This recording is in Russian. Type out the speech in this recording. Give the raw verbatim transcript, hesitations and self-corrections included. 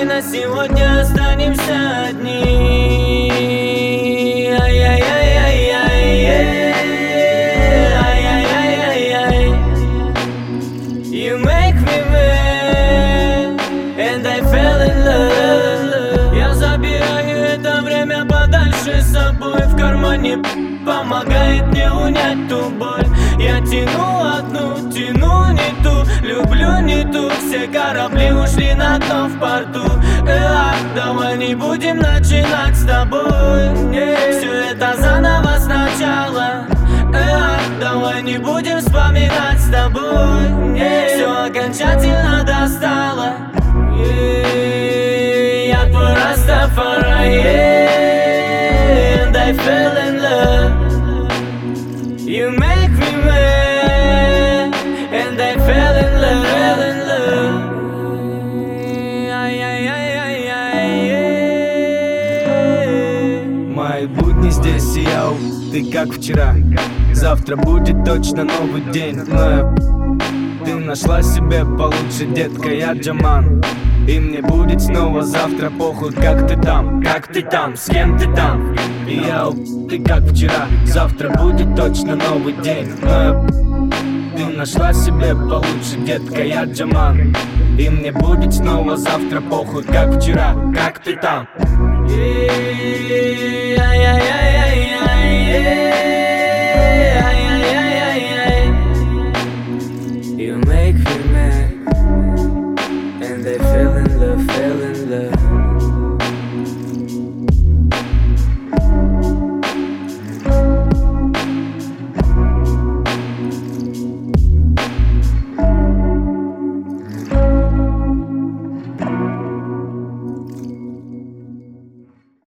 давай на сегодня останемся одни. Ай-яй-яй-яй-яй, ай-яй-яй-яй-яй. You make me mad, and I fell in love. Я забираю это время подальше с собой. В кармане помогает мне унять ту боль. Я тяну одну, тяну не ту, люблю не ту. Все корабли ушли на дно в порту. Э, давай не будем начинать с тобой. Все это заново сначала. Э, давай не будем вспоминать с тобой. Все окончательно достало. Я твой Растафари, and I fell in love. You make me mad, and I fell in love, fell in love. Ай-яй-яй-яй-яй. Мои будни здесь, и я у, ты как вчера. Завтра будет точно новый день, но я... Ты нашла себе получше, детка, я Джаман. И мне будет снова завтра похуй, как ты там, как ты там, с кем ты там. И я у, ты как вчера. Завтра будет точно новый день, но я... Ты нашла себе получше, детка, я Джаман. И мне будет снова завтра похуй, как вчера, как ты там. You make me mad, and I fell in love, fell in love.